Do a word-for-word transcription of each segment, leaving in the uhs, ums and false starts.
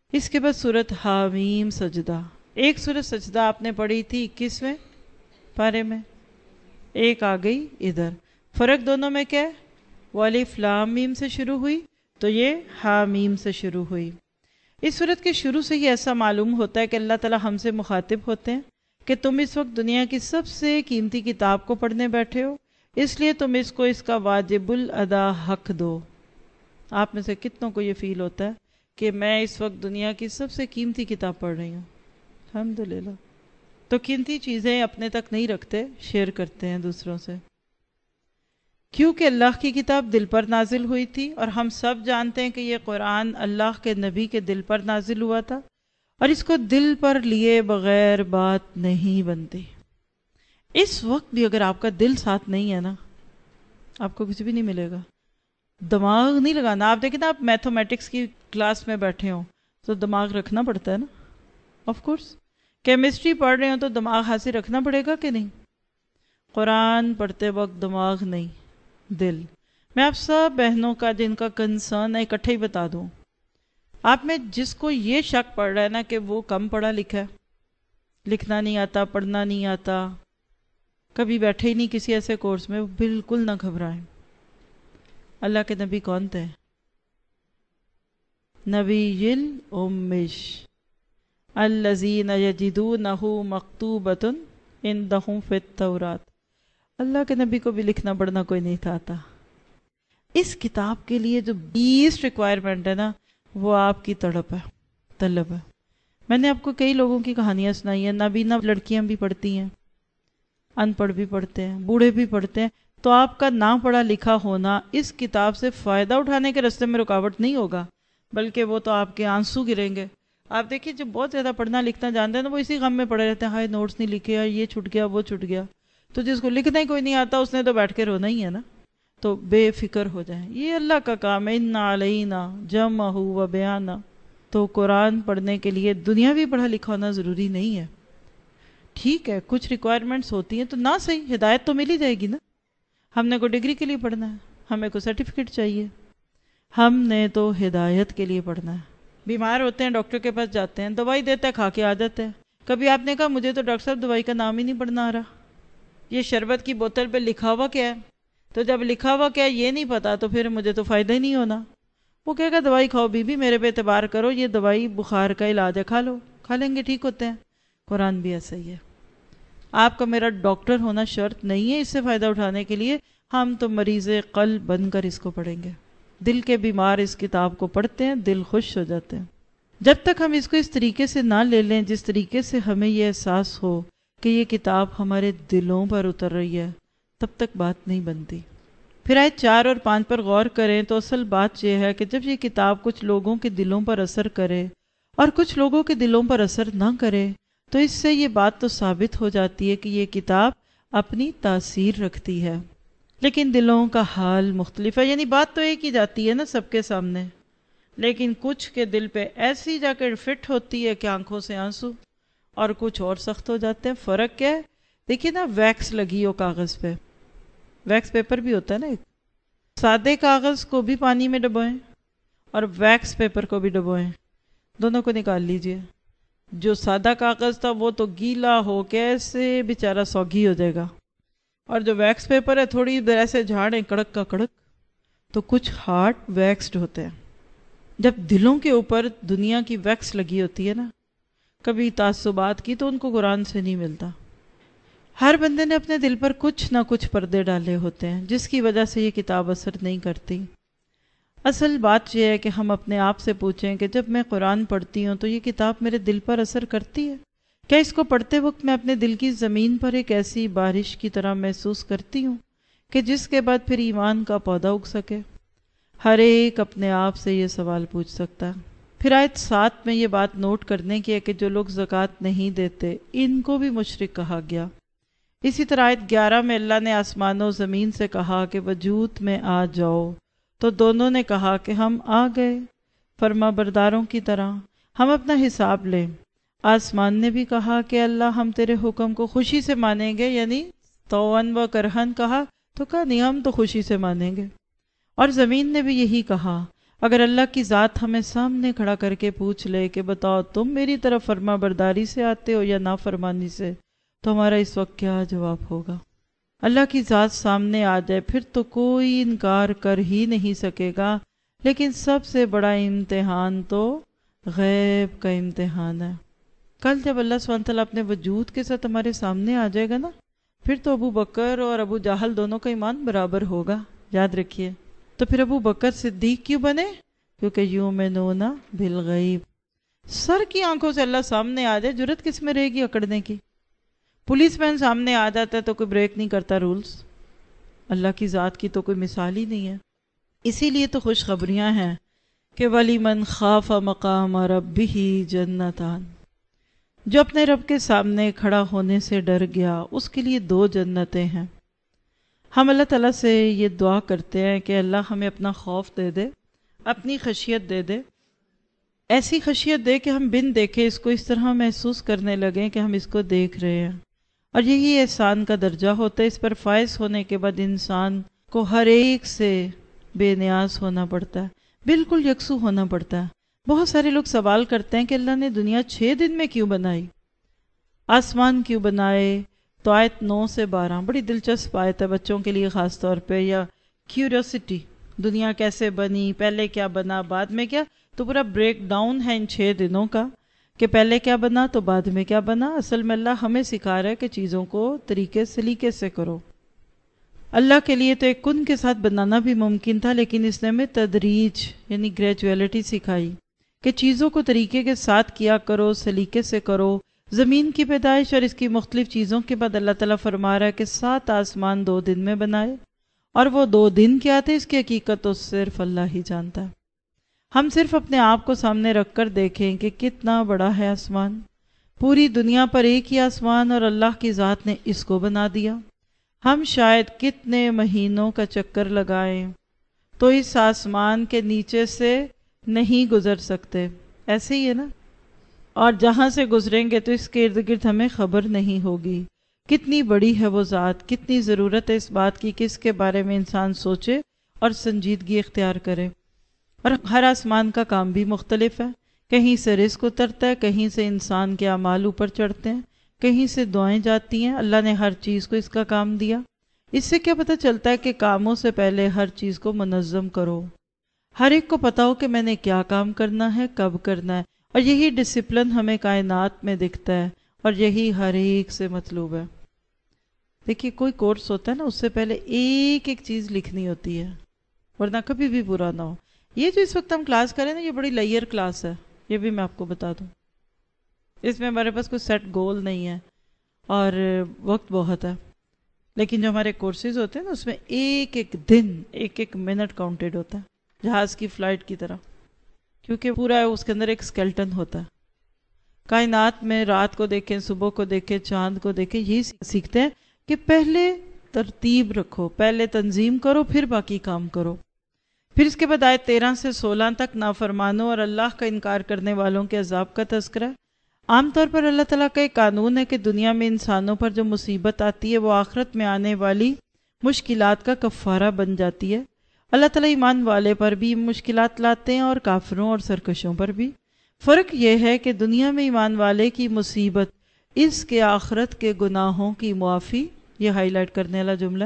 اس کے بعد سورت حامیم سجدہ. ایک سورت سجدہ آپ نے پڑھی تھی اکیسویں پارے میں، ایک آ گئی ادھر. فرق دونوں میں کیا ہے؟ وہ الف لام میم سے شروع ہوئی تو یہ حامیم سے شروع ہوئی. اس صورت کے شروع سے ہی ایسا معلوم ہوتا ہے کہ اللہ تعالی ہم سے مخاطب ہوتے ہیں کہ تم اس وقت دنیا کی سب سے قیمتی کتاب کو پڑھنے بیٹھے ہو، اس لیے تم اس کو اس کا واجب الادا حق دو. آپ میں سے کتنوں کو یہ فیل ہوتا ہے کہ میں اس وقت دنیا کی سب سے قیمتی کتاب پڑھ رہی ہوں؟ الحمدللہ. تو قیمتی چیزیں اپنے تک نہیں رکھتے، شیئر کرتے ہیں دوسروں سے. کیونکہ اللہ کی کتاب دل پر نازل ہوئی تھی، اور ہم سب جانتے ہیں کہ یہ قرآن اللہ کے نبی کے دل پر نازل ہوا تھا، اور اس کو دل پر لیے بغیر بات نہیں بنتی. اس وقت بھی اگر آپ کا دل ساتھ نہیں ہے نا، آپ کو کچھ بھی نہیں ملے گا. دماغ نہیں لگانا. آپ دیکھیں نا، آپ میتھمیٹکس کی کلاس میں بیٹھے ہوں تو دماغ رکھنا پڑتا ہے نا. Of course. کیمسٹری پڑھ رہے ہوں تو دماغ حاضر رکھنا پڑے گا کہ نہیں؟ قرآن پڑھتے وقت دماغ نہیں، دل. میں آپ سب بہنوں کا جن کا کنسرن ہے اکٹھے ہی بتا دوں. آپ میں جس کو یہ شک پڑ رہا ہے نا کہ وہ کم پڑھا لکھا ہے، لکھنا نہیں آتا، پڑھنا نہیں آتا، کبھی بیٹھے ہی نہیں کسی ایسے کورس میں، بالکل نہ گھبرائیں. اللہ کے نبی کون تھے؟ نبی الامش الذین یجدونہ مکتوبۃ عندہم فی التوراۃ. اللہ کے نبی کو بھی لکھنا پڑھنا کوئی نہیں تھا آتا. اس کتاب کے لیے جو بیس ریکوائرمنٹ ہے نا، وہ آپ کی تڑپ ہے، طلب ہے. میں نے آپ کو کئی لوگوں کی کہانیاں سنائی ہیں. نابینا لڑکیاں بھی پڑھتی ہیں، ان پڑھ بھی پڑھتے ہیں، بوڑھے بھی پڑھتے ہیں. تو آپ کا نہ پڑھا لکھا ہونا اس کتاب سے فائدہ اٹھانے کے راستے میں رکاوٹ نہیں ہوگا، بلکہ وہ تو آپ کے آنسو گریں گے. آپ دیکھیے جو بہت زیادہ پڑھنا لکھنا جانتے ہیں نا، وہ اسی غم میں پڑے رہتے ہیں، ہائے نوٹس نہیں لکھے، یہ چھٹ گیا وہ چھٹ گیا. تو جس کو لکھنا ہی کوئی نہیں آتا اس نے تو بیٹھ کے رونا ہی ہے نا. تو بے فکر ہو جائیں، یہ اللہ کا کام ہے. ان علینا جمعہ و بیانہ. تو قرآن پڑھنے کے لیے دنیاوی پڑھا لکھا ہونا ضروری نہیں ہے. ٹھیک ہے کچھ ریکوائرمنٹس ہوتی ہیں تو نہ صحیح، ہدایت تو مل ہی جائے گی نا. ہم نے کوئی ڈگری کے لیے پڑھنا ہے، ہمیں کوئی سرٹیفکیٹ چاہیے، ہم نے تو ہدایت کے لیے پڑھنا ہے. بیمار ہوتے ہیں ڈاکٹر کے پاس جاتے ہیں، دوائی دیتا ہے، کھا کے آ جاتے ہیں. کبھی آپ نے کہا مجھے تو ڈاکٹر صاحب دوائی کا نام ہی نہیں پڑھنا آ رہا، یہ شربت کی بوتل پہ لکھا ہوا کیا ہے؟ تو جب لکھا ہوا کیا ہے یہ نہیں پتا تو پھر مجھے تو فائدہ ہی نہیں ہونا. وہ کہے گا دوائی کھاؤ بی بی، میرے پہ اعتبار کرو، یہ دوائی بخار کا علاج ہے، کھا لو. کھا لیں گے ٹھیک ہوتے ہیں. قرآن بھی ایسا ہی ہے. آپ کا میرا ڈاکٹر ہونا شرط نہیں ہے اس سے فائدہ اٹھانے کے لیے. ہم تو مریض قلب بن کر اس کو پڑھیں گے. دل کے بیمار اس کتاب کو پڑھتے ہیں، دل خوش ہو جاتے ہیں. جب تک ہم اس کو اس طریقے سے نہ لے لیں جس طریقے سے ہمیں یہ احساس ہو کہ یہ کتاب ہمارے دلوں پر اتر رہی ہے، تب تک بات نہیں بنتی. پھر آیت چار اور پانچ پر غور کریں تو اصل بات یہ ہے کہ جب یہ کتاب کچھ لوگوں کے دلوں پر اثر کرے اور کچھ لوگوں کے دلوں پر اثر نہ کرے، تو اس سے یہ بات تو ثابت ہو جاتی ہے کہ یہ کتاب اپنی تاثیر رکھتی ہے، لیکن دلوں کا حال مختلف ہے. یعنی بات تو ایک ہی جاتی ہے نا سب کے سامنے، لیکن کچھ کے دل پہ ایسی جا کر فٹ ہوتی ہے کہ آنکھوں سے آنسو، اور کچھ اور سخت ہو جاتے ہیں. فرق کیا ہے؟ دیکھیے نا، ویکس لگی ہو کاغذ پہ، ویکس پیپر بھی ہوتا ہے نا ایک، سادے کاغذ کو بھی پانی میں ڈبوئیں اور ویکس پیپر کو بھی ڈبوئیں، دونوں کو نکال لیجئے. جو سادہ کاغذ تھا وہ تو گیلا ہو کے ایسے بیچارہ سوگھی ہو جائے گا، اور جو ویکس پیپر ہے تھوڑی دیر ایسے جھاڑیں کڑک کا کڑک. تو کچھ ہارٹ ویکسڈ ہوتے ہیں. جب دلوں کے اوپر دنیا کی ویکس لگی ہوتی ہے نا، کبھی تعصبات کی، تو ان کو قرآن سے نہیں ملتا. ہر بندے نے اپنے دل پر کچھ نہ کچھ پردے ڈالے ہوتے ہیں جس کی وجہ سے یہ کتاب اثر نہیں کرتی. اصل بات یہ ہے کہ ہم اپنے آپ سے پوچھیں کہ جب میں قرآن پڑھتی ہوں تو یہ کتاب میرے دل پر اثر کرتی ہے؟ کیا اس کو پڑھتے وقت میں اپنے دل کی زمین پر ایک ایسی بارش کی طرح محسوس کرتی ہوں کہ جس کے بعد پھر ایمان کا پودا اگ سکے؟ ہر ایک اپنے آپ سے یہ سوال پوچھ سکتا ہے. پھر آیت سات میں یہ بات نوٹ کرنے کی ہے کہ جو لوگ زکوٰۃ نہیں دیتے ان کو بھی مشرک کہا گیا. اسی طرح آیت گیارہ میں اللہ نے آسمان و زمین سے کہا کہ وجود میں آ جاؤ، تو دونوں نے کہا کہ ہم آ گئے، فرما برداروں کی طرح. ہم اپنا حساب لیں. آسمان نے بھی کہا کہ اللہ ہم تیرے حکم کو خوشی سے مانیں گے، یعنی طوعاً و کرہن کہا تو کہا نہیں ہم تو خوشی سے مانیں گے. اور زمین نے بھی یہی کہا اگر اللہ کی ذات ہمیں سامنے کھڑا کر کے پوچھ لے کہ بتاؤ تم میری طرف فرما برداری سے آتے ہو یا نافرمانی سے، تو ہمارا اس وقت کیا جواب ہوگا؟ اللہ کی ذات سامنے آ جائے پھر تو کوئی انکار کر ہی نہیں سکے گا، لیکن سب سے بڑا امتحان تو غیب کا امتحان ہے۔ کل جب اللہ سبحانہ تعالیٰ اپنے وجود کے ساتھ ہمارے سامنے آ جائے گا نا، پھر تو ابو بکر اور ابو جہل دونوں کا ایمان برابر ہوگا، یاد رکھیے۔ تو پھر ابو بکر صدیق کیوں بنے؟ کیونکہ یؤمنون بالغیب۔ سر کی آنکھوں سے اللہ سامنے آ جائے، جرت کس میں رہے گی اکڑنے کی؟ پولیس مین سامنے آ جاتا ہے تو کوئی بریک نہیں کرتا رولز، اللہ کی ذات کی تو کوئی مثال ہی نہیں ہے۔ اسی لیے تو خوشخبریاں ہیں کہ وَلِمَنْ خَافَ مَقَامَ رَبِّهِ جَنَّتَانِ، جو اپنے رب کے سامنے کھڑا ہونے سے ڈر گیا اس کے لیے دو جنتیں ہیں۔ ہم اللہ تعالیٰ سے یہ دعا کرتے ہیں کہ اللہ ہمیں اپنا خوف دے دے، اپنی خشیت دے دے، ایسی خشیت دے کہ ہم بن دیکھے اس کو اس طرح محسوس کرنے لگیں کہ ہم اس کو دیکھ رہے ہیں۔ اور یہی احسان کا درجہ ہوتا ہے، اس پر فائز ہونے کے بعد انسان کو ہر ایک سے بے نیاز ہونا پڑتا ہے، بالکل یکسو ہونا پڑتا ہے۔ بہت سارے لوگ سوال کرتے ہیں کہ اللہ نے دنیا چھ دن میں کیوں بنائی، آسمان کیوں بنائے؟ تو آیت نو سے بارہ بڑی دلچسپ آیت ہے بچوں کے لیے خاص طور پہ، یا کیوریوسٹی، دنیا کیسے بنی، پہلے کیا بنا بعد میں کیا، تو پورا بریک ڈاؤن ہے ان چھ دنوں کا کہ پہلے کیا بنا تو بعد میں کیا بنا۔ اصل میں اللہ ہمیں سکھا رہا ہے کہ چیزوں کو طریقے سلیقے سے کرو۔ اللہ کے لیے تو ایک کن کے ساتھ بنانا بھی ممکن تھا، لیکن اس نے ہمیں تدریج یعنی گریجویلٹی سکھائی کہ چیزوں کو طریقے کے ساتھ کیا کرو، سلیقے سے کرو۔ زمین کی پیدائش اور اس کی مختلف چیزوں کے بعد اللہ تعالیٰ فرما رہا ہے کہ سات آسمان دو دن میں بنائے، اور وہ دو دن کیا تھے اس کی حقیقت تو صرف اللہ ہی جانتا ہے۔ ہم صرف اپنے آپ کو سامنے رکھ کر دیکھیں کہ کتنا بڑا ہے آسمان، پوری دنیا پر ایک ہی آسمان اور اللہ کی ذات نے اس کو بنا دیا۔ ہم شاید کتنے مہینوں کا چکر لگائیں تو اس آسمان کے نیچے سے نہیں گزر سکتے، ایسے ہی ہے نا؟ اور جہاں سے گزریں گے تو اس کے ارد گرد ہمیں خبر نہیں ہوگی۔ کتنی بڑی ہے وہ ذات، کتنی ضرورت ہے اس بات کی کہ اس کے بارے میں انسان سوچے اور سنجیدگی اختیار کرے۔ اور ہر آسمان کا کام بھی مختلف ہے، کہیں سے رزق اترتا ہے، کہیں سے انسان کے اعمال اوپر چڑھتے ہیں، کہیں سے دعائیں جاتی ہیں۔ اللہ نے ہر چیز کو اس کا کام دیا۔ اس سے کیا پتہ چلتا ہے کہ کاموں سے پہلے ہر چیز کو منظم کرو، ہر ایک کو پتا ہو کہ میں نے کیا کام کرنا ہے، کب کرنا ہے، اور یہی ڈسپلن ہمیں کائنات میں دکھتا ہے اور یہی ہر ایک سے مطلوب ہے۔ دیکھیے کوئی کورس ہوتا ہے نا، اس سے پہلے ایک ایک چیز لکھنی ہوتی ہے ورنہ کبھی بھی پورا نہ ہو۔ یہ جو اس وقت ہم کلاس کریں نا، یہ بڑی لیئر کلاس ہے، یہ بھی میں آپ کو بتا دوں۔ اس میں ہمارے پاس کوئی سیٹ گول نہیں ہے اور وقت بہت ہے، لیکن جو ہمارے کورسز ہوتے ہیں نا اس میں ایک ایک دن ایک ایک منٹ کاؤنٹڈ ہوتا ہے، جہاز کی فلائٹ کی طرح، کیونکہ پورا اس کے اندر ایک اسکیلٹن ہوتا ہے۔ کائنات میں رات کو دیکھیں، صبح کو دیکھیں، چاند کو دیکھیں، یہی سیکھتے ہیں کہ پہلے ترتیب رکھو، پہلے تنظیم کرو، پھر باقی کام کرو۔ پھر اس کے بعد آیت تیرہ سے سولہ تک نافرمانوں اور اللہ کا انکار کرنے والوں کے عذاب کا تذکرہ۔ عام طور پر اللہ تعالیٰ کا ایک قانون ہے کہ دنیا میں انسانوں پر جو مصیبت آتی ہے وہ آخرت میں آنے والی مشکلات کا کفارہ بن جاتی ہے۔ اللہ تعالیٰ ایمان والے پر بھی مشکلات لاتے ہیں اور کافروں اور سرکشوں پر بھی۔ فرق یہ ہے کہ دنیا میں ایمان والے کی مصیبت اس کے آخرت کے گناہوں کی معافی، یہ ہائی لائٹ کرنے والا جملہ،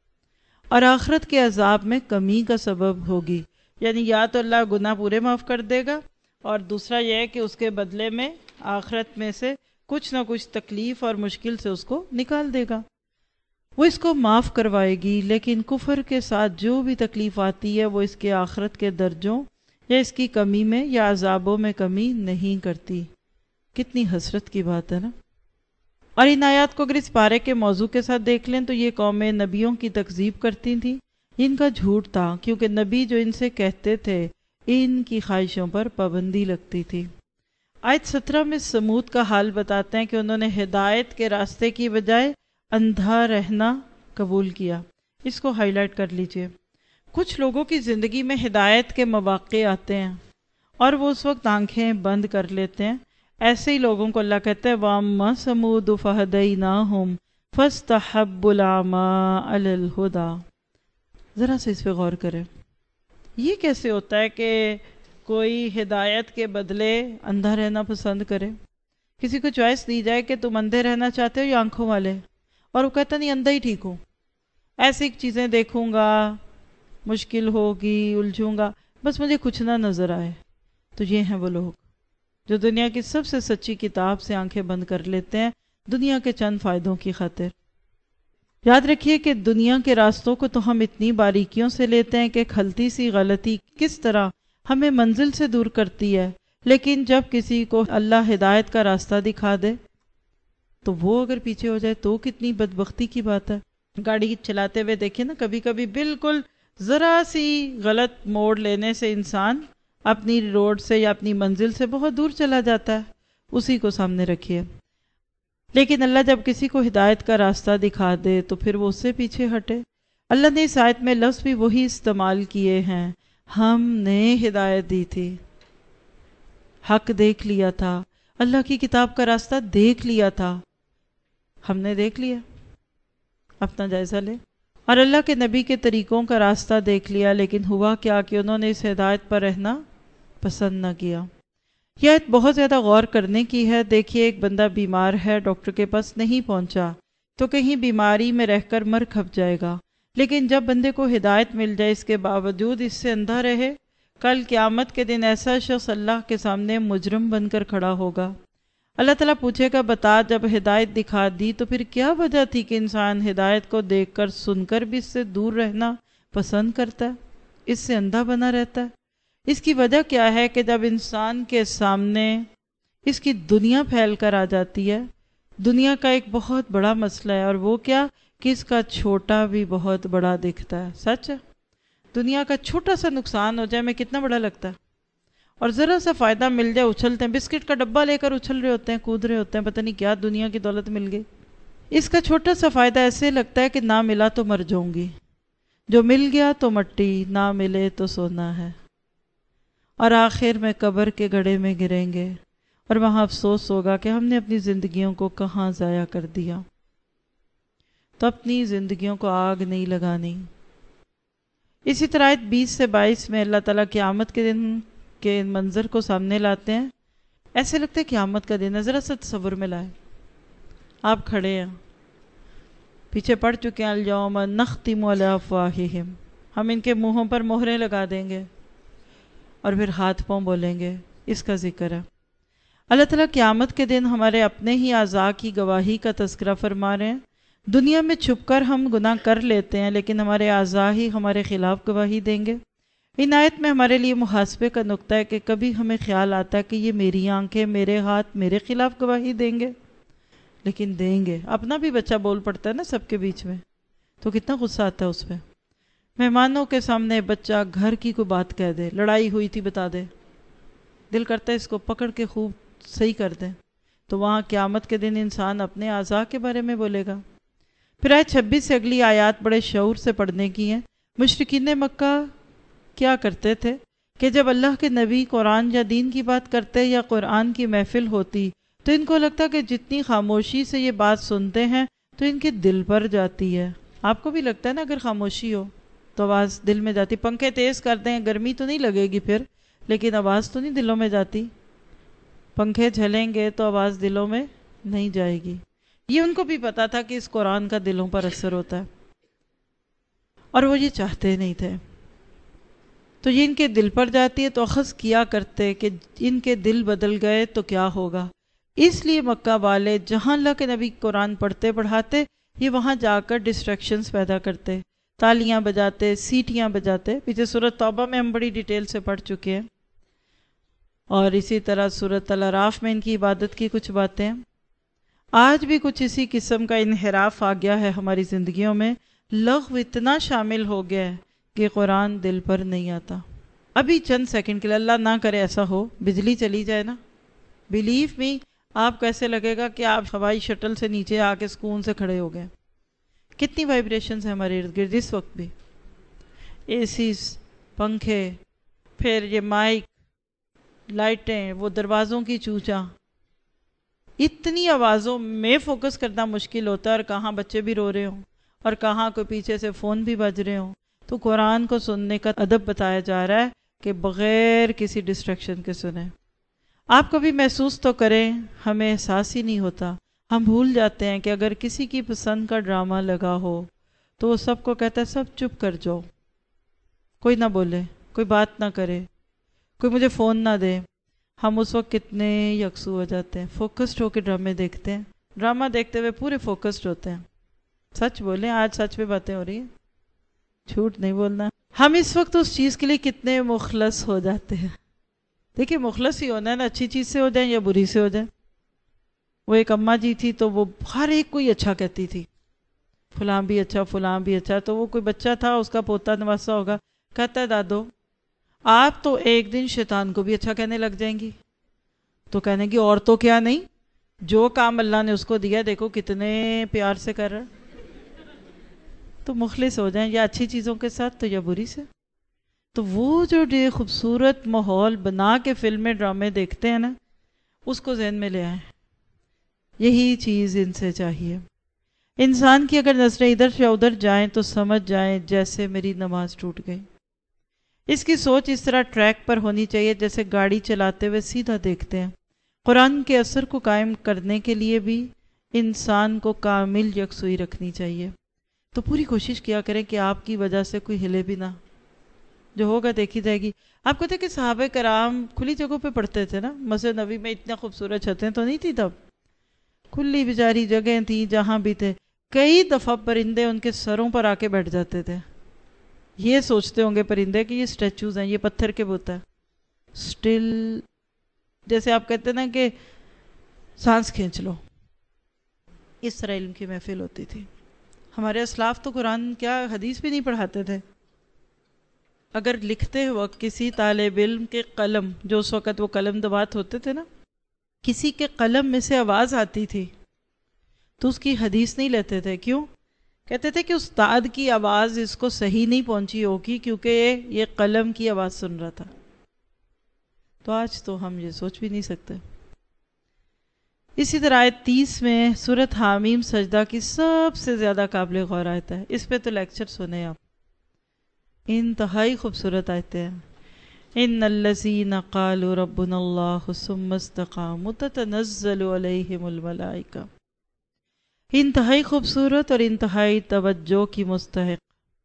اور آخرت کے عذاب میں کمی کا سبب ہوگی۔ یعنی یا تو اللہ گناہ پورے معاف کر دے گا، اور دوسرا یہ ہے کہ اس کے بدلے میں آخرت میں سے کچھ نہ کچھ تکلیف اور مشکل سے اس کو نکال دے گا، وہ اس کو معاف کروائے گی۔ لیکن کفر کے ساتھ جو بھی تکلیف آتی ہے وہ اس کے آخرت کے درجوں یا اس کی کمی میں یا عذابوں میں کمی نہیں کرتی۔ کتنی حسرت کی بات ہے نا۔ اور ان آیات کو اگر اس پارے کے موضوع کے ساتھ دیکھ لیں تو یہ قومیں نبیوں کی تکذیب کرتی تھیں، ان کا جھوٹ تھا، کیونکہ نبی جو ان سے کہتے تھے ان کی خواہشوں پر پابندی لگتی تھی۔ آیت سترہ میں سمود کا حال بتاتے ہیں کہ انہوں نے ہدایت کے راستے کی بجائے اندھا رہنا قبول کیا۔ اس کو ہائی لائٹ کر لیجئے۔ کچھ لوگوں کی زندگی میں ہدایت کے مواقع آتے ہیں اور وہ اس وقت آنکھیں بند کر لیتے ہیں۔ ایسے ہی لوگوں کو اللہ کہتا ہے وَأَمَّا ثَمُودُ فَهَدَيْنَاهُمْ فَاسْتَحَبُّوا الْعَمَىٰ عَلَى الْهُدَىٰ۔ ذرا سے اس پہ غور کریں۔ یہ کیسے ہوتا ہے کہ کوئی ہدایت کے بدلے اندھا رہنا پسند کرے؟ کسی کو چوائس دی جائے کہ تم اندھے رہنا چاہتے ہو یا آنکھوں والے، اور وہ کہتا نہیں اندھا ہی ٹھیک ہوں، ایسی چیزیں دیکھوں گا، مشکل ہوگی، الجھوں گا، بس مجھے کچھ نہ نظر آئے۔ تو یہ ہیں وہ لوگ جو دنیا کی سب سے سچی کتاب سے آنکھیں بند کر لیتے ہیں دنیا کے چند فائدوں کی خاطر۔ یاد رکھیے کہ دنیا کے راستوں کو تو ہم اتنی باریکیوں سے لیتے ہیں کہ کھلتی سی غلطی کس طرح ہمیں منزل سے دور کرتی ہے، لیکن جب کسی کو اللہ ہدایت کا راستہ دکھا دے تو وہ اگر پیچھے ہو جائے تو کتنی بدبختی کی بات ہے۔ گاڑی چلاتے ہوئے دیکھیں نا، کبھی کبھی بالکل ذرا سی غلط موڑ لینے سے انسان اپنی روڈ سے یا اپنی منزل سے بہت دور چلا جاتا ہے، اسی کو سامنے رکھیے۔ لیکن اللہ جب کسی کو ہدایت کا راستہ دکھا دے تو پھر وہ اس سے پیچھے ہٹے۔ اللہ نے اس آیت میں لفظ بھی وہی استعمال کیے ہیں، ہم نے ہدایت دی تھی، حق دیکھ لیا تھا، اللہ کی کتاب کا راستہ دیکھ لیا تھا، ہم نے دیکھ لیا، اپنا جائزہ لے، اور اللہ کے نبی کے طریقوں کا راستہ دیکھ لیا، لیکن ہوا کیا کہ انہوں نے اس ہدایت پر رہنا پسند نہ کیا۔ یہ آیت بہت زیادہ غور کرنے کی ہے۔ دیکھیے ایک بندہ بیمار ہے، ڈاکٹر کے پاس نہیں پہنچا تو کہیں بیماری میں رہ کر مر کھپ جائے گا، لیکن جب بندے کو ہدایت مل جائے اس کے باوجود اس سے اندھا رہے، کل قیامت کے دن ایسا شخص اللہ کے سامنے مجرم بن کر کھڑا ہوگا۔ اللہ تعالیٰ پوچھے گا بتا جب ہدایت دکھا دی تو پھر کیا وجہ تھی کہ انسان ہدایت کو دیکھ کر سن کر بھی اس سے دور رہنا پسند کرتا ہے، اس سے اندھا بنا رہتا ہے؟ اس کی وجہ کیا ہے کہ جب انسان کے سامنے اس کی دنیا پھیل کر آ جاتی ہے، دنیا کا ایک بہت بڑا مسئلہ ہے، اور وہ کیا کہ اس کا چھوٹا بھی بہت بڑا دکھتا ہے۔ سچ ہے، دنیا کا چھوٹا سا نقصان ہو جائے میں کتنا بڑا لگتا ہے، اور ذرا سا فائدہ مل جائے اچھلتے ہیں، بسکٹ کا ڈبہ لے کر اچھل رہے ہوتے ہیں، کود رہے ہوتے ہیں، پتہ نہیں کیا دنیا کی دولت مل گئی۔ اس کا چھوٹا سا فائدہ ایسے لگتا ہے کہ نہ ملا تو مر جاؤں گی، جو مل گیا تو مٹی، نہ ملے تو سونا ہے، اور آخر میں قبر کے گڑھے میں گریں گے، اور وہاں افسوس ہوگا کہ ہم نے اپنی زندگیوں کو کہاں ضائع کر دیا۔ تو اپنی زندگیوں کو آگ نہیں لگانی۔ اسی طرح آیت بیس سے بائیس میں اللہ تعالیٰ قیامت کے دن کے منظر کو سامنے لاتے ہیں، ایسے لگتا ہے قیامت کا دن ہے۔ ذرا سا تصور میں لائے، آپ کھڑے ہیں، پیچھے پڑ چکے ہیں الیوم نختم علی افواہہم، ہم ان کے منہوں پر مہریں لگا دیں گے، اور پھر ہاتھ پاؤں بولیں گے، اس کا ذکر ہے۔ اللہ تعالیٰ قیامت کے دن ہمارے اپنے ہی اعضاء کی گواہی کا تذکرہ فرما رہے ہیں۔ دنیا میں چھپ کر ہم گناہ کر لیتے ہیں، لیکن ہمارے اعضاء ہی ہمارے خلاف گواہی دیں گے۔ ان آیت میں ہمارے لیے محاسبے کا نقطہ ہے کہ کبھی ہمیں خیال آتا ہے کہ یہ میری آنکھیں، میرے ہاتھ میرے خلاف گواہی دیں گے، لیکن دیں گے۔ اپنا بھی بچہ بول پڑتا ہے نا سب کے بیچ میں، تو کتنا غصہ آتا ہے اس پہ۔ مہمانوں کے سامنے بچہ گھر کی کوئی بات کہہ دے، لڑائی ہوئی تھی بتا دے، دل کرتا ہے اس کو پکڑ کے خوب صحیح کر دیں، تو وہاں قیامت کے دن انسان اپنے اعضاء کے بارے میں بولے گا۔ پھر آیت چھبیس سے اگلی آیات بڑے شعور سے پڑھنے کی ہیں۔ مشرکین مکہ کیا کرتے تھے کہ جب اللہ کے نبی قرآن یا دین کی بات کرتے یا قرآن کی محفل ہوتی تو ان کو لگتا کہ جتنی خاموشی سے یہ بات سنتے ہیں تو ان کے دل پر جاتی ہے۔ آپ کو بھی لگتا ہے نا اگر خاموشی ہو تو آواز دل میں جاتی، پنکھے تیز کر دیں گرمی تو نہیں لگے گی پھر، لیکن آواز تو نہیں دلوں میں جاتی، پنکھے جھلیں گے تو آواز دلوں میں نہیں جائے گی۔ یہ ان کو بھی پتا تھا کہ اس قرآن کا دلوں پر اثر ہوتا ہے، اور وہ یہ چاہتے نہیں تھے، تو یہ ان کے دل پر جاتی ہے تو اخذ کیا کرتے کہ ان کے دل بدل گئے تو کیا ہوگا۔ اس لیے مکہ والے جہاں اللہ کے نبی قرآن پڑھتے پڑھاتے یہ وہاں جا کر ڈسٹریکشنز پیدا کرتے، تالیاں بجاتے، سیٹیاں بجاتے۔ پیچھے سورۃ توبہ میں ہم بڑی ڈیٹیل سے پڑھ چکے ہیں، اور اسی طرح سورۃ الاعراف میں ان کی عبادت کی کچھ باتیں۔ آج بھی کچھ اسی قسم کا انحراف آ گیا ہے ہماری زندگیوں میں، لغو اتنا شامل ہو گیا ہے کہ قرآن دل پر نہیں آتا۔ ابھی چند سیکنڈ کے لیے، اللہ نہ کرے ایسا ہو، بجلی چلی جائے نا، بلیو می آپ کو ایسے لگے گا کہ آپ ہوائی شٹل سے نیچے آ کے سکون سے کھڑے ہو گئے۔ کتنی وائبریشنز ہیں ہمارے ارد گرد اس وقت بھی، اے سیز، پنکھے، پھر یہ مائک، لائٹیں، وہ دروازوں کی چوچاں، اتنی آوازوں میں فوکس کرنا مشکل ہوتا ہے، اور کہاں بچے بھی رو رہے ہوں اور کہاں کوئی پیچھے سے فون بھی بج رہے ہوں، تو قرآن کو سننے کا ادب بتایا جا رہا ہے کہ بغیر کسی ڈسٹریکشن کے سنیں. آپ کبھی محسوس تو کریں، ہمیں احساس ہی نہیں ہوتا، ہم بھول جاتے ہیں کہ اگر کسی کی پسند کا ڈرامہ لگا ہو تو وہ سب کو کہتا ہے سب چپ کر جاؤ، کوئی نہ بولے، کوئی بات نہ کرے، کوئی مجھے فون نہ دے. ہم اس وقت کتنے یکسو ہو جاتے ہیں، فوکسڈ ہو کے ڈرامے دیکھتے ہیں، ڈرامہ دیکھتے ہوئے پورے فوکسڈ ہوتے ہیں. سچ بولیں، آج سچ پہ باتیں ہو رہی ہیں، جھوٹ نہیں بولنا. ہم اس وقت اس چیز کے لیے کتنے مخلص ہو جاتے ہیں. دیکھیے مخلص ہی ہونا ہے نا، اچھی چیز سے ہو جائیں یا بری سے ہو جائیں. وہ ایک اماں جی تھی تو وہ ہر ایک کو ہی اچھا کہتی تھی، فلاں بھی اچھا فلاں بھی اچھا. تو وہ کوئی بچہ تھا، اس کا پوتا نواسا ہوگا، کہتا ہے دادو آپ تو ایک دن شیطان کو بھی اچھا کہنے لگ جائیں گی. تو کہنے گی اور تو کیا نہیں، جو کام اللہ نے اس کو دیا دیکھو کتنے پیار سے کر رہا. تو مخلص ہو جائیں یا اچھی چیزوں کے ساتھ تو یا بری سے. تو وہ جو خوبصورت ماحول بنا کے فلمیں ڈرامے دیکھتے ہیں نا، اس کو ذہن میں لے آئیں. یہی چیز ان سے چاہیے. انسان کی اگر نظریں ادھر سے ادھر جائیں تو سمجھ جائیں جیسے میری نماز ٹوٹ گئی. اس کی سوچ اس طرح ٹریک پر ہونی چاہیے جیسے گاڑی چلاتے ہوئے سیدھا دیکھتے ہیں. قرآن کے اثر کو قائم کرنے کے لیے بھی انسان کو کامل یکسوئی رکھنی چاہیے. تو پوری کوشش کیا کریں کہ آپ کی وجہ سے کوئی ہلے بھی نہ، جو ہوگا دیکھی جائے گی. آپ کو تھے کہ صحابہ کرام کھلی جگہوں پہ پڑھتے تھے نا، مسجد نبی میں اتنا خوبصورت چھتیں تو نہیں تھی، تب کھلی بیچاری جگہیں تھیں جہاں بھی تھے. کئی دفعہ پرندے ان کے سروں پر آ کے بیٹھ جاتے تھے. یہ سوچتے ہوں گے پرندے کہ یہ سٹیچوز ہیں، یہ پتھر کے بت ہے. سٹل جیسے آپ کہتے ہیں نا کہ سانس کھینچ لو، اس طرح علم کی محفل ہوتی تھی. ہمارے اسلاف تو قرآن کیا حدیث بھی نہیں پڑھاتے تھے. اگر لکھتے وقت کسی طالب علم کے قلم، جو اس وقت وہ قلم دبات ہوتے تھے نا، کسی کے قلم میں سے آواز آتی تھی تو اس کی حدیث نہیں لیتے تھے. کیوں؟ کہتے تھے کہ استاد کی آواز اس کو صحیح نہیں پہنچی ہوگی کیونکہ یہ قلم کی آواز سن رہا تھا. تو آج تو ہم یہ سوچ بھی نہیں سکتے. اسی طرح آیت تیس میں سورۃ حامیم سجدہ کی سب سے زیادہ قابل غور آیت ہے. اس پہ تو لیکچر سنیں آپ، انتہائی خوبصورت آیتیں ہیں. ان الذین قالوا ربنا اللہ ثم استقاموا تتنزل علیہم الملائکہ. انتہائی خوبصورت اور انتہائی توجہ کی مستحق.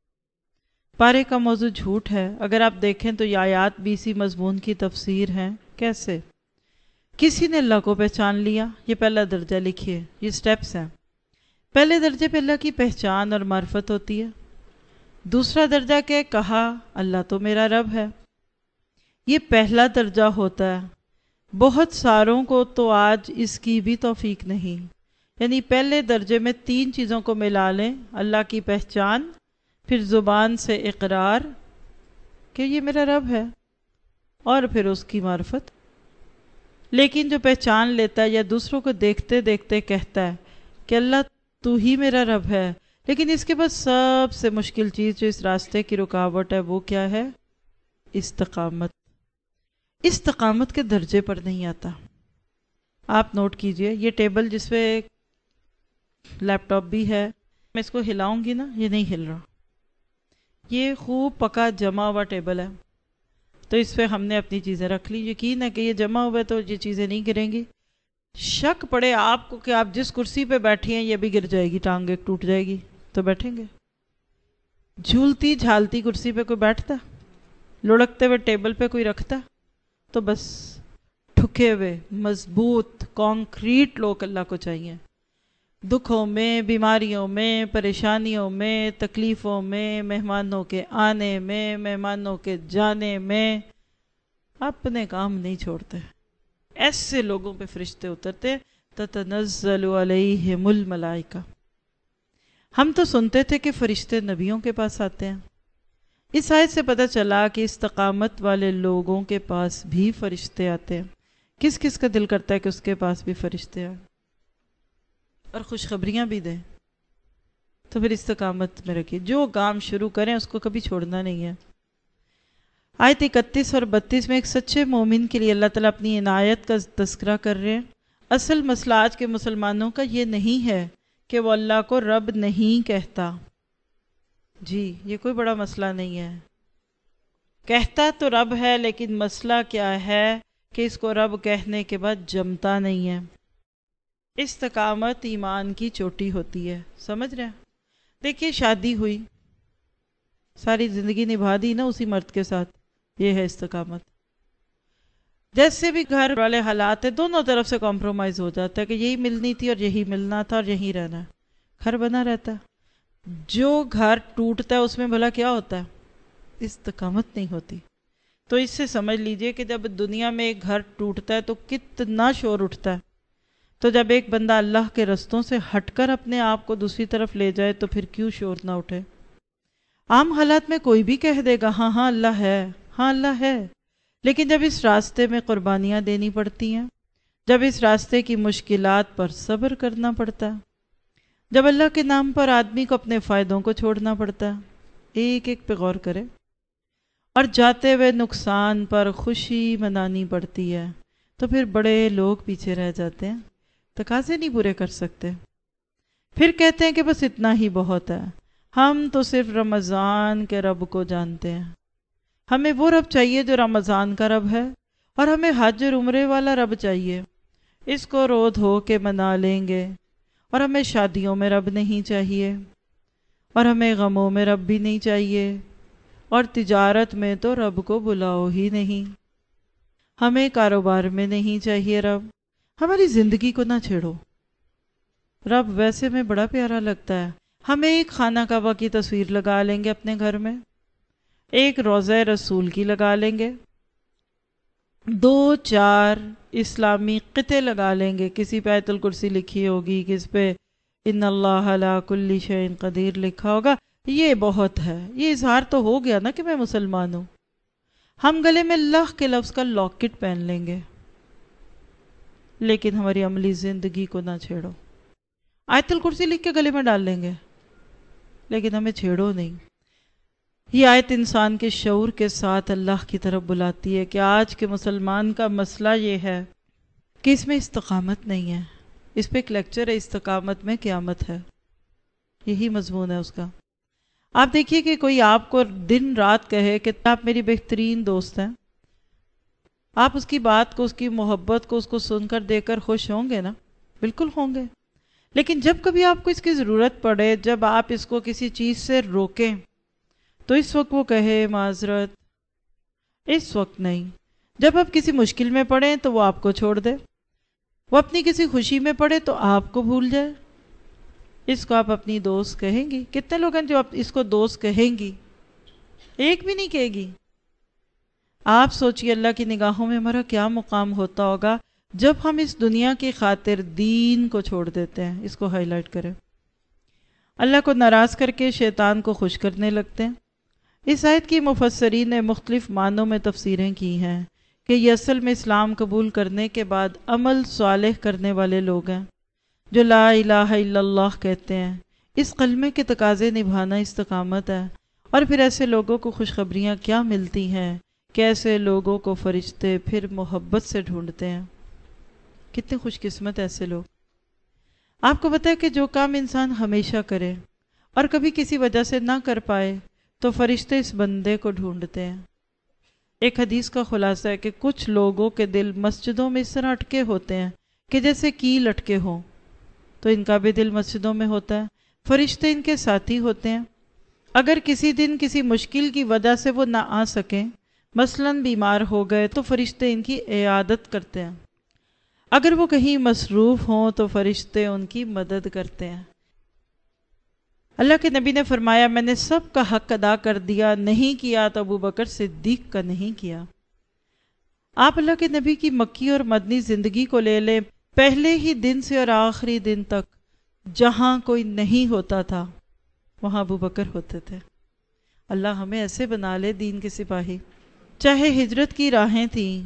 پارے کا موضوع جھوٹ ہے. اگر آپ دیکھیں تو یہ آیات بھی اسی مضمون کی تفسیر ہیں. کیسے؟ کسی نے اللہ کو پہچان لیا، یہ پہلا درجہ لکھیے، یہ سٹیپس ہیں. پہلے درجے پہ اللہ کی پہچان اور معرفت ہوتی ہے. دوسرا درجہ کہ کہا اللہ تو میرا رب ہے، یہ پہلا درجہ ہوتا ہے. بہت ساروں کو تو آج اس کی بھی توفیق نہیں. یعنی پہلے درجے میں تین چیزوں کو ملا لیں، اللہ کی پہچان، پھر زبان سے اقرار کہ یہ میرا رب ہے، اور پھر اس کی معرفت. لیکن جو پہچان لیتا ہے یا دوسروں کو دیکھتے دیکھتے کہتا ہے کہ اللہ تو ہی میرا رب ہے، لیکن اس کے بعد سب سے مشکل چیز جو اس راستے کی رکاوٹ ہے وہ کیا ہے؟ استقامت. استقامت کے درجے پر نہیں آتا. آپ نوٹ کیجئے، یہ ٹیبل جس پہ لیپ ٹاپ بھی ہے، میں اس کو ہلاؤں گی نا، یہ نہیں ہل رہا. یہ خوب پکا جمع ہوا ٹیبل ہے، تو اس پہ ہم نے اپنی چیزیں رکھ لی. یقین ہے کہ یہ جمع ہوا ہے تو یہ چیزیں نہیں گریں گی. شک پڑے آپ کو کہ آپ جس کرسی پہ بیٹھی ہیں یہ بھی گر جائے گی، ٹانگ ایک ٹوٹ جائے گی تو بیٹھیں گے؟ جھولتی جھالتی کرسی پہ کوئی بیٹھتا؟ لڑکتے ہوئے ٹیبل پہ کوئی رکھتا؟ تو بس ٹھکے ہوئے مضبوط کانکریٹ لوگ اللہ کو چاہیے. دکھوں میں، بیماریوں میں، پریشانیوں میں، تکلیفوں میں، مہمانوں کے آنے میں، مہمانوں کے جانے میں اپنے کام نہیں چھوڑتے. ایسے لوگوں پہ فرشتے اترتے. تتنزل علیہم الملائکہ. ہم تو سنتے تھے کہ فرشتے نبیوں کے پاس آتے ہیں. اس آیت سے پتہ چلا کہ استقامت والے لوگوں کے پاس بھی فرشتے آتے ہیں. کس کس کا دل کرتا ہے کہ اس کے پاس بھی فرشتے آئیں اور خوشخبریاں بھی دیں؟ تو پھر استقامت میں رکھیے. جو کام شروع کریں اس کو کبھی چھوڑنا نہیں ہے. آیت اکتیس اور بتیس میں ایک سچے مومن کے لیے اللہ تعالیٰ اپنی عنایت کا تذکرہ کر رہے ہیں. اصل مسئلہ آج کے مسلمانوں کا یہ نہیں ہے کہ وہ اللہ کو رب نہیں کہتا. جی یہ کوئی بڑا مسئلہ نہیں ہے. کہتا تو رب ہے لیکن مسئلہ کیا ہے کہ اس کو رب کہنے کے بعد جمتا نہیں ہے. استقامت ایمان کی چوٹی ہوتی ہے. سمجھ رہے ہیں؟ دیکھیے شادی ہوئی، ساری زندگی نبھا دی نا اسی مرد کے ساتھ، یہ ہے استقامت. جیسے بھی گھر والے حالات ہیں دونوں طرف سے کمپرومائز ہو جاتا ہے کہ یہی ملنی تھی اور یہی ملنا تھا اور یہی رہنا ہے، گھر بنا رہتا ہے. جو گھر ٹوٹتا ہے اس میں بھلا کیا ہوتا ہے؟ استقامت نہیں ہوتی. تو اس سے سمجھ لیجئے کہ جب دنیا میں ایک گھر ٹوٹتا ہے تو کتنا شور اٹھتا ہے. تو جب ایک بندہ اللہ کے رستوں سے ہٹ کر اپنے آپ کو دوسری طرف لے جائے تو پھر کیوں شور نہ اٹھے؟ عام حالات میں کوئی بھی کہہ دے گا ہاں ہاں اللہ ہے، ہاں اللہ ہے، لیکن جب اس راستے میں قربانیاں دینی پڑتی ہیں، جب اس راستے کی مشکلات پر صبر کرنا پڑتا ہے، جب اللہ کے نام پر آدمی کو اپنے فائدوں کو چھوڑنا پڑتا ہے، ایک ایک پہ غور کرے، اور جاتے ہوئے نقصان پر خوشی منانی پڑتی ہے، تو پھر بڑے لوگ پیچھے رہ جاتے ہیں، تقاضے نہیں پورے کر سکتے. پھر کہتے ہیں کہ بس اتنا ہی بہت ہے، ہم تو صرف رمضان کے رب کو جانتے ہیں، ہمیں وہ رب چاہیے جو رمضان کا رب ہے، اور ہمیں حج اور عمرے والا رب چاہیے، اس کو رو دھو کے منا لیں گے. اور ہمیں شادیوں میں رب نہیں چاہیے، اور ہمیں غموں میں رب بھی نہیں چاہیے، اور تجارت میں تو رب کو بلاؤ ہی نہیں، ہمیں کاروبار میں نہیں چاہیے رب، ہماری زندگی کو نہ چھیڑو. رب ویسے میں بڑا پیارا لگتا ہے. ہم ایک خانہ کعبہ کی تصویر لگا لیں گے اپنے گھر میں، ایک روضہ رسول کی لگا لیں گے، دو چار اسلامی قطعے لگا لیں گے، کسی پہ آیت الکرسی لکھی ہوگی، کس پہ ان اللہ علی کل شیء قدیر لکھا ہوگا. یہ بہت ہے، یہ اظہار تو ہو گیا نا کہ میں مسلمان ہوں. ہم گلے میں اللہ کے لفظ کا لاکٹ پہن لیں گے، لیکن ہماری عملی زندگی کو نہ چھیڑو. آیت الکرسی لکھ کے گلے میں ڈال لیں گے لیکن ہمیں چھیڑو نہیں. یہ آیت انسان کے شعور کے ساتھ اللہ کی طرف بلاتی ہے کہ آج کے مسلمان کا مسئلہ یہ ہے کہ اس میں استقامت نہیں ہے. اس پہ ایک لیکچر ہے، استقامت میں قیامت ہے، یہی مضمون ہے اس کا. آپ دیکھیے کہ کوئی آپ کو دن رات کہے کہ آپ میری بہترین دوست ہیں، آپ اس کی بات کو، اس کی محبت کو، اس کو سن کر دے کر خوش ہوں گے نا؟ بالکل ہوں گے. لیکن جب کبھی آپ کو اس کی ضرورت پڑے، جب آپ اس کو کسی چیز سے روکیں تو اس وقت وہ کہے معذرت، اس وقت نہیں. جب آپ کسی مشکل میں پڑیں تو وہ آپ کو چھوڑ دے، وہ اپنی کسی خوشی میں پڑے تو آپ کو بھول جائے. اس کو آپ اپنی دوست کہیں گی؟ کتنے لوگ ہیں جو آپ اس کو دوست کہیں گی؟ ایک بھی نہیں کہے گی. آپ سوچئے اللہ کی نگاہوں میں ہمارا کیا مقام ہوتا ہوگا جب ہم اس دنیا کی خاطر دین کو چھوڑ دیتے ہیں. اس کو ہائی لائٹ کریں. اللہ کو ناراض کر کے شیطان کو خوش کرنے لگتے ہیں. اس آیت کی مفسرین نے مختلف معنوں میں تفسیریں کی ہیں کہ یہ اصل میں اسلام قبول کرنے کے بعد عمل صالح کرنے والے لوگ ہیں جو لا الہ الا اللہ کہتے ہیں. اس کلمے کے تقاضے نبھانا استقامت ہے. اور پھر ایسے لوگوں کو خوشخبریاں کیا ملتی ہیں کہ ایسے لوگوں کو فرشتے پھر محبت سے ڈھونڈتے ہیں. کتنے خوش قسمت ایسے لوگ. آپ کو پتہ ہے کہ جو کام انسان ہمیشہ کرے اور کبھی کسی وجہ سے نہ کر پائے تو فرشتے اس بندے کو ڈھونڈتے ہیں. ایک حدیث کا خلاصہ ہے کہ کچھ لوگوں کے دل مسجدوں میں اس طرح اٹکے ہوتے ہیں کہ جیسے کیل اٹکے ہوں، تو ان کا بھی دل مسجدوں میں ہوتا ہے. فرشتے ان کے ساتھی ہوتے ہیں. اگر کسی دن کسی مشکل کی وجہ سے وہ نہ آ سکیں، مثلاً بیمار ہو گئے، تو فرشتے ان کی عیادت کرتے ہیں. اگر وہ کہیں مصروف ہوں تو فرشتے ان کی مدد کرتے ہیں. اللہ کے نبی نے فرمایا میں نے سب کا حق ادا کر دیا، نہیں کیا تو ابو بکر صدیق کا نہیں کیا. آپ اللہ کے نبی کی مکی اور مدنی زندگی کو لے لیں. پہلے ہی دن سے اور آخری دن تک جہاں کوئی نہیں ہوتا تھا وہاں ابو بکر ہوتے تھے. اللہ ہمیں ایسے بنا لے دین کے سپاہی. چاہے ہجرت کی راہیں تھیں،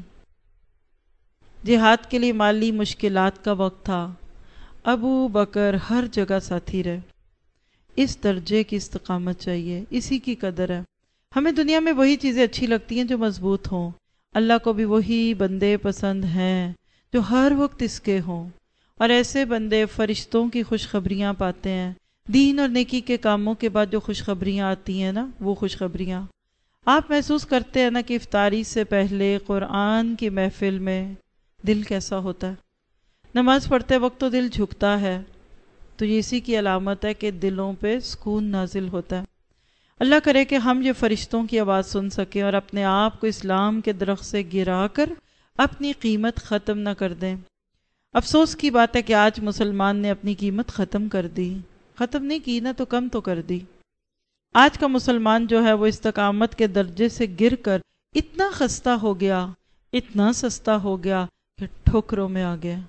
جہاد کے لیے مالی مشکلات کا وقت تھا، ابو بکر ہر جگہ ساتھی رہے. اس درجے کی استقامت چاہیے، اسی کی قدر ہے. ہمیں دنیا میں وہی چیزیں اچھی لگتی ہیں جو مضبوط ہوں. اللہ کو بھی وہی بندے پسند ہیں جو ہر وقت اس کے ہوں. اور ایسے بندے فرشتوں کی خوشخبریاں پاتے ہیں، دین اور نیکی کے کاموں کے بعد جو خوشخبریاں آتی ہیں نا، وہ خوشخبریاں آپ محسوس کرتے ہیں نا کہ افطاری سے پہلے قرآن کی محفل میں دل کیسا ہوتا ہے. نماز پڑھتے وقت تو دل جھکتا ہے، تو یہ اسی کی علامت ہے کہ دلوں پہ سکون نازل ہوتا ہے. اللہ کرے کہ ہم یہ فرشتوں کی آواز سن سکیں اور اپنے آپ کو اسلام کے درخت سے گرا کر اپنی قیمت ختم نہ کر دیں. افسوس کی بات ہے کہ آج مسلمان نے اپنی قیمت ختم کر دی، ختم نہیں کی نا تو کم تو کر دی. آج کا مسلمان جو ہے وہ استقامت کے درجے سے گر کر اتنا خستہ ہو گیا، اتنا سستا ہو گیا کہ ٹھوکروں میں آ گیا.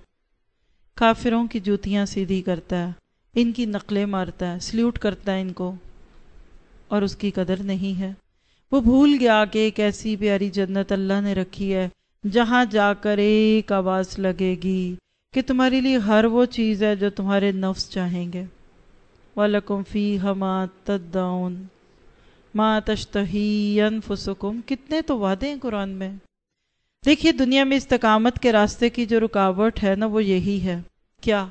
کافروں کی جوتیاں سیدھی کرتا ہے، ان کی نقلیں مارتا ہے، سلیوٹ کرتا ہے ان کو، اور اس کی قدر نہیں ہے. وہ بھول گیا کہ ایک ایسی پیاری جنت اللہ نے رکھی ہے جہاں جا کر ایک آواز لگے گی کہ تمہارے لیے ہر وہ چیز ہے جو تمہارے نفس چاہیں گے. وَلَكُمْ فِيهَا مَا تَدَّعُونَ مَا تَشْتَهِي أَنفُسُكُمْ. کتنے تو وعدے ہیں قرآن میں. دیکھیے دنیا میں استقامت کے راستے کی جو رکاوٹ ہے نا وہ یہی ہے. کیا؟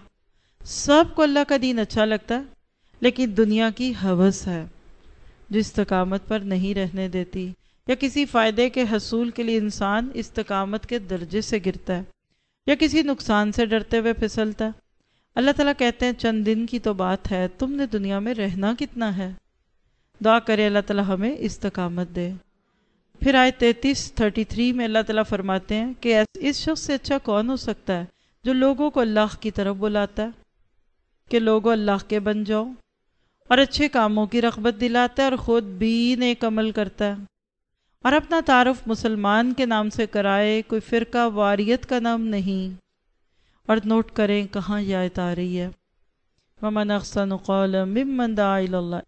سب کو اللہ کا دین اچھا لگتا ہے لیکن دنیا کی ہوس ہے جو استقامت پر نہیں رہنے دیتی، یا کسی فائدے کے حصول کے لیے انسان استقامت کے درجے سے گرتا ہے یا کسی نقصان سے ڈرتے ہوئے پھسلتا ہے. اللہ تعالیٰ کہتے ہیں چند دن کی تو بات ہے، تم نے دنیا میں رہنا کتنا ہے. دعا کرے اللہ تعالیٰ ہمیں استقامت دے. پھر آیت تینتیس تھرٹی تھری میں اللہ تعالیٰ فرماتے ہیں کہ اس شخص سے اچھا کون ہو سکتا ہے جو لوگوں کو اللہ کی طرف بلاتا ہے کہ لوگوں اللہ کے بن جاؤ، اور اچھے کاموں کی رغبت دلاتا ہے اور خود بھی نیک عمل کرتا ہے، اور اپنا تعارف مسلمان کے نام سے کرائے، کوئی فرقہ واریت کا نام نہیں. اور نوٹ کریں کہاں یہ آیت آ رہی ہے، وَمَنْ أَحْسَنُ قَوْلًا مِّمَّنْ دَعَا إِلَى اللَّهِ.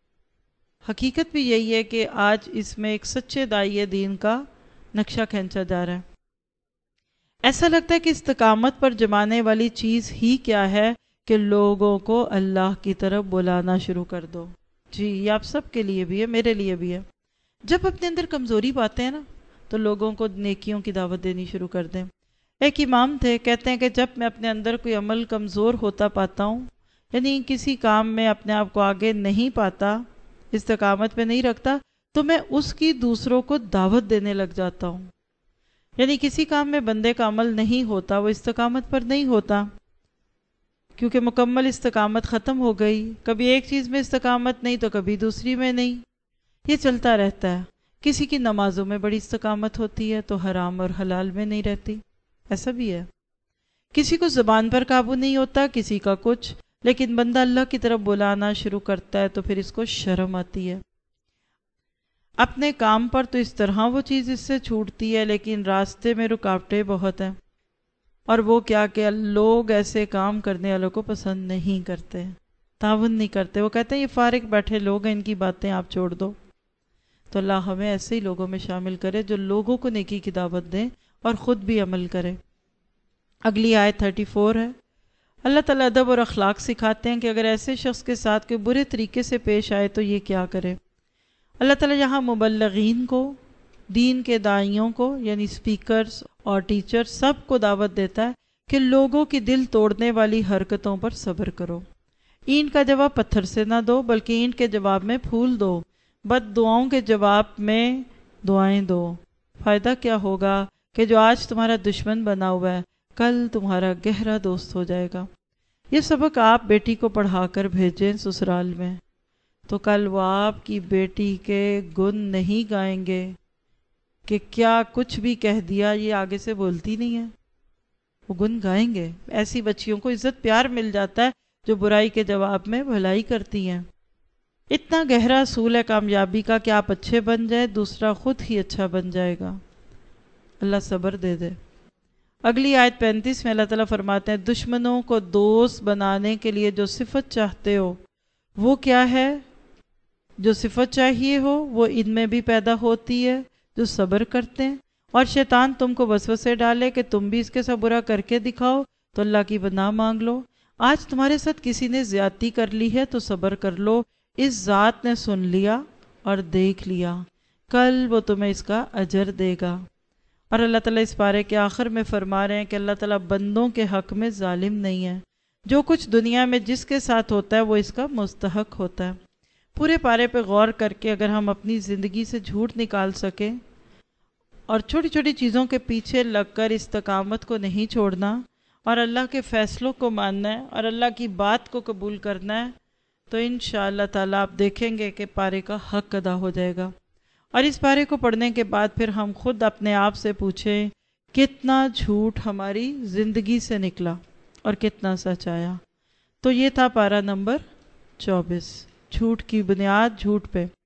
حقیقت بھی یہی ہے کہ آج اس میں ایک سچے داعی دین کا نقشہ کھینچا جا رہا ہے. ایسا لگتا ہے کہ استقامت پر جمانے والی چیز ہی کیا ہے کہ لوگوں کو اللہ کی طرف بلانا شروع کر دو. جی یہ آپ سب کے لیے بھی ہے، میرے لیے بھی ہے. جب اپنے اندر کمزوری پاتے ہیں نا تو لوگوں کو نیکیوں کی دعوت دینی شروع کر دیں. ایک امام تھے، کہتے ہیں کہ جب میں اپنے اندر کوئی عمل کمزور ہوتا پاتا ہوں، یعنی کسی کام میں اپنے آپ کو آگے نہیں پاتا، استقامت میں نہیں رکھتا، تو میں اس کی دوسروں کو دعوت دینے لگ جاتا ہوں. یعنی کسی کام میں بندے کا عمل نہیں ہوتا، وہ استقامت پر نہیں ہوتا کیونکہ مکمل استقامت ختم ہو گئی. کبھی ایک چیز میں استقامت نہیں تو کبھی دوسری میں نہیں، یہ چلتا رہتا ہے. کسی کی نمازوں میں بڑی استقامت ہوتی ہے تو حرام اور حلال میں نہیں رہتی، ایسا بھی ہے. کسی کو زبان پر قابو نہیں ہوتا، کسی کا کچھ، لیکن بندہ اللہ کی طرف بلانا شروع کرتا ہے تو پھر اس کو شرم آتی ہے. اپنے کام پر تو اس طرح وہ چیز اس سے چھوٹتی ہے، لیکن راستے میں رکاوٹیں بہت ہیں. اور وہ کیا کہ لوگ ایسے کام کرنے والوں کو پسند نہیں کرتے، تعاون نہیں کرتے. وہ کہتے ہیں یہ فارغ بیٹھے لوگ ہیں، ان کی باتیں آپ چھوڑ دو. تو اللہ ہمیں ایسے ہی لوگوں میں شامل کرے جو لوگوں کو نیکی کی دعوت دیں اور خود بھی عمل کرے. اگلی آیت تھرٹی فور ہے. اللہ تعالیٰ ادب اور اخلاق سکھاتے ہیں کہ اگر ایسے شخص کے ساتھ کوئی برے طریقے سے پیش آئے تو یہ کیا کرے. اللہ تعالیٰ یہاں مبلغین کو، دین کے داعیوں کو، یعنی سپیکرز اور ٹیچر سب کو دعوت دیتا ہے کہ لوگوں کی دل توڑنے والی حرکتوں پر صبر کرو. اینٹ کا جواب پتھر سے نہ دو بلکہ اینٹ کے جواب میں پھول دو. بد دعاؤں کے جواب میں دعائیں دو. فائدہ کیا ہوگا کہ جو آج تمہارا دشمن بنا ہوا ہے کل تمہارا گہرا دوست ہو جائے گا. یہ سبق آپ بیٹی کو پڑھا کر بھیجیں سسرال میں تو کل وہ آپ کی بیٹی کے گن نہیں گائیں گے کہ کیا کچھ بھی کہہ دیا یہ آگے سے بولتی نہیں ہے. وہ گن گائیں گے. ایسی بچیوں کو عزت پیار مل جاتا ہے جو برائی کے جواب میں بھلائی کرتی ہیں. اتنا گہرا اصول ہے کامیابی کا کہ آپ اچھے بن جائیں دوسرا خود ہی اچھا بن جائے گا. اللہ صبر دے دے. اگلی آیت پینتیس میں اللہ تعالیٰ فرماتے ہیں دشمنوں کو دوست بنانے کے لیے جو صفت چاہتے ہو وہ کیا ہے؟ جو صفت چاہیے ہو وہ ان میں بھی پیدا ہوتی ہے جو صبر کرتے ہیں. اور شیطان تم کو وسوسے ڈالے کہ تم بھی اس کے ساتھ برا کر کے دکھاؤ تو اللہ کی پناہ مانگ لو. آج تمہارے ساتھ کسی نے زیادتی کر لی ہے تو صبر کر لو. اس ذات نے سن لیا اور دیکھ لیا، کل وہ تمہیں اس کا اجر دے گا. اور اللہ تعالیٰ اس پارے کے آخر میں فرما رہے ہیں کہ اللہ تعالیٰ بندوں کے حق میں ظالم نہیں ہے. جو کچھ دنیا میں جس کے ساتھ ہوتا ہے وہ اس کا مستحق ہوتا ہے۔ پورے پارے پہ غور کر کے اگر ہم اپنی زندگی سے جھوٹ نکال سکیں اور چھوٹی چھوٹی چیزوں کے پیچھے لگ کر استقامت کو نہیں چھوڑنا اور اللہ کے فیصلوں کو ماننا ہے اور اللہ کی بات کو قبول کرنا ہے، تو انشاءاللہ تعالیٰ آپ دیکھیں گے کہ پارے کا حق ادا ہو جائے گا۔ اور اس پارے کو پڑھنے کے بعد پھر ہم خود اپنے آپ سے پوچھیں کتنا جھوٹ ہماری زندگی سے نکلا اور کتنا سچ آیا۔ تو یہ تھا پارہ نمبر چوبیس، جھوٹ کی بنیاد، جھوٹ پہ۔